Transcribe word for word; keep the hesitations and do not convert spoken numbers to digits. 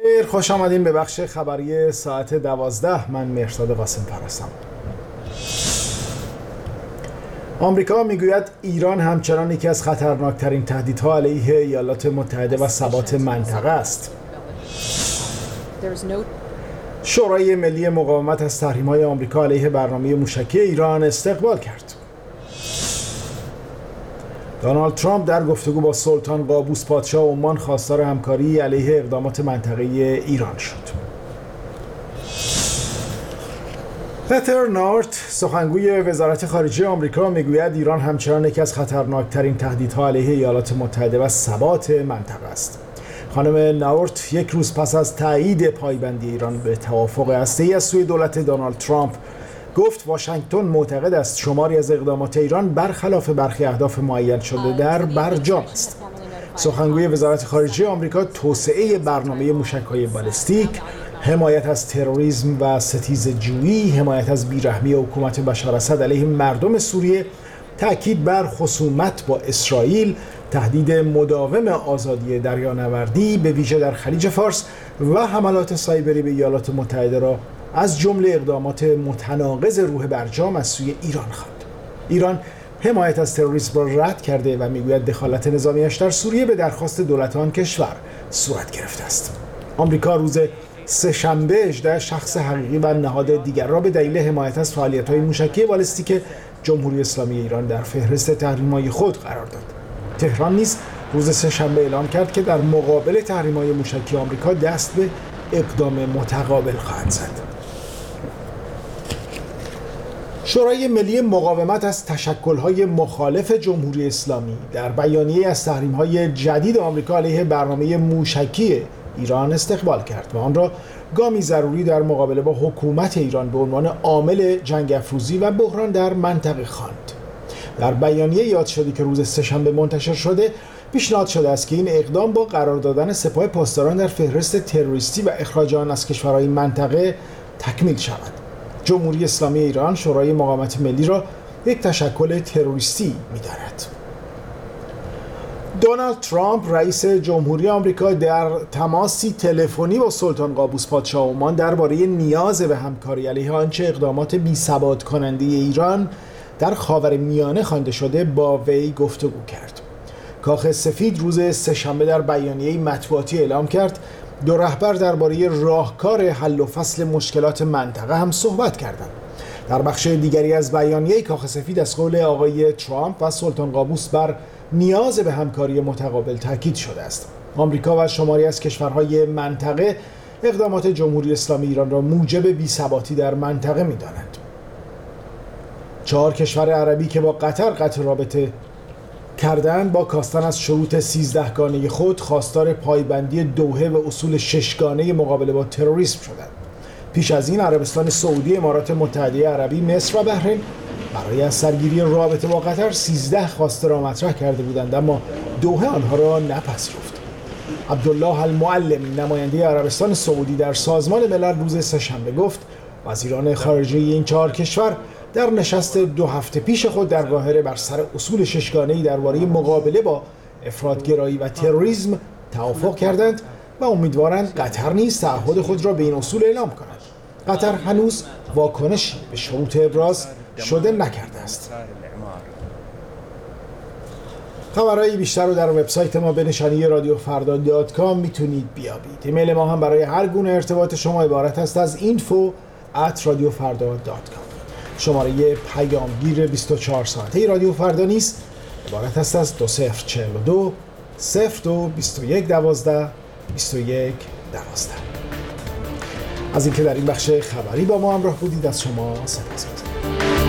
خوش آمدین به بخش خبری ساعت دوازده. من مهرداد قاسم پرستم. آمریکا میگوید ایران همچنان یکی از خطرناکترین تهدیدها علیه ایالات متحده و ثبات منطقه است. شورای ملی مقاومت از تحریم‌های آمریکا علیه برنامه موشکی ایران استقبال کرد. دونالد ترامپ در گفتگو با سلطان قابوس پادشاه عمان خواستار همکاری علیه اقدامات منطقه‌ای ایران شد. هتر نارت، سخنگوی وزارت خارجه آمریکا، میگوید ایران همچنان یکی از خطرناکترین تهدیدها علیه ایالات متحده و ثبات منطقه است. خانم نارت یک روز پس از تایید پایبندی ایران به توافق هسته‌ای از سوی دولت دونالد ترامپ گفت واشنگتن معتقد است شماری از اقدامات ایران برخلاف برخی اهداف معین شده در برجام است. سخنگوی وزارت خارجه آمریکا توسعه برنامه موشک‌های بالستیک، حمایت از تروریسم و ستیزجویی، حمایت از بیرحمی حکومت بشار اسد علیه مردم سوریه، تأکید بر خصومت با اسرائیل، تهدید مداوم آزادی دریانوردی به ویژه در خلیج فارس و حملات سایبری به ایالات متحده را از جمله اقدامات متناقض روح برجام از سوی ایران خواند. ایران حمایت از تروریسم را رد کرده و میگوید دخالت نظامیش در سوریه به درخواست دولت آن کشور صورت گرفته است. آمریکا روز سه‌شنبه هجده شخص حقیقی و نهاد دیگر را به دلیل حمایت از فعالیت‌های موشکی بالستیک جمهوری اسلامی ایران در فهرست تحریم‌های خود قرار داد. تهران نیز روز سه‌شنبه اعلام کرد که در مقابل تحریم‌های موشکی آمریکا دست به اقدام متقابل خواهد زد. شورای ملی مقاومت از تشکل‌های مخالف جمهوری اسلامی در بیانیه از تحریم‌های جدید آمریکا علیه برنامه موشکی ایران استقبال کرد و آن را گامی ضروری در مقابله با حکومت ایران به عنوان عامل جنگ افروزی و بحران در منطقه خواند. در بیانیه یاد شده که روز سه‌شنبه منتشر شده پیشنهاد شده است که این اقدام با قرار دادن سپاه پاسداران در فهرست تروریستی و اخراج آن از کشورهای منطقه تکمیل شود. جمهوری اسلامی ایران شورای مقاومت ملی را یک تشکل تروریستی می‌داند. دونالد ترامپ رئیس جمهوری آمریکا در تماسی تلفنی با سلطان قابوس پادشاه عمان درباره نیاز به همکاری علیه آنچه اقدامات بی‌ثبات کننده ایران در خاورمیانه خوانده شده با وی گفتگو کرد. کاخ سفید روز سه‌شنبه در بیانیه‌ای مطبوعاتی اعلام کرد دو رهبر درباره راهکار حل و فصل مشکلات منطقه هم صحبت کردند. در بخش دیگری از بیانیه کاخ سفید از قول آقای ترامپ و سلطان قابوس بر نیاز به همکاری متقابل تاکید شده است. آمریکا و شماری از کشورهای منطقه اقدامات جمهوری اسلامی ایران را موجب بی‌ثباتی در منطقه می‌دانند. چهار کشور عربی که با قطر قطع رابطه کردند با کاستن از شروط سیزده گانه خود خواستار پایبندی دوحه و اصول ششگانه مقابله با تروریسم شدند. پیش از این عربستان سعودی، امارات متحده عربی، مصر و بحرین برای از سرگیری رابطه با قطر سیزده خواسته را مطرح کرده بودند اما دوحه آنها را نپذیرفت. عبدالله المعلمی، نماینده عربستان سعودی در سازمان ملل، روز سه‌شنبه گفت وزیران خارجه این چهار کشور در نشست دو هفته پیش خود در قاهره بر سر اصول ششگانه‌ای درباره مقابله با افراط‌گرایی و تروریسم توافق کردند و امیدوارند قطر نیز تعهد خود را به این اصول اعلام کند. قطر هنوز واکنشی به شروط ابراز شده نکرده است. خبرهای بیشتر رو در وبسایت ما به نشانی رادیو فردا دات کام میتونید بیابید. ایمیل ما هم برای هر گونه ارتباط شما عبارت است از اینفو ات رادیو فردا دات کام. شماره پیامگیر بیست و چهار ساعته رادیو فردا نیست عبارت است از دو صفر چهل و دو صفر دو بیست و یک دوازده بیست و یک دوازده. از اینکه در این بخش خبری با ما همراه بودید از شما سپاسگزارم.